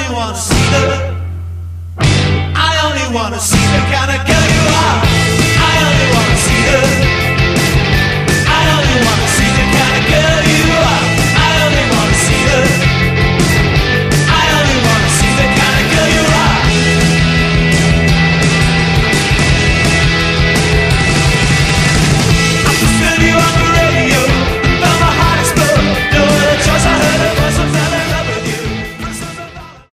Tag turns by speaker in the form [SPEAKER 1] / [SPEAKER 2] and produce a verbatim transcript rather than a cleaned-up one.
[SPEAKER 1] only wanna see the, I only wanna see the kind of girl you are.